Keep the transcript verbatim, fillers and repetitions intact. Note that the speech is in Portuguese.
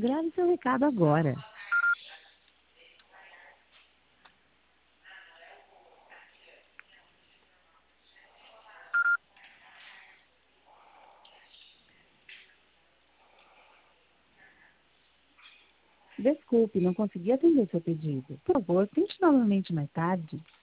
Grave seu recado agora. Desculpe, não consegui atender seu pedido. Por favor, tente novamente mais tarde.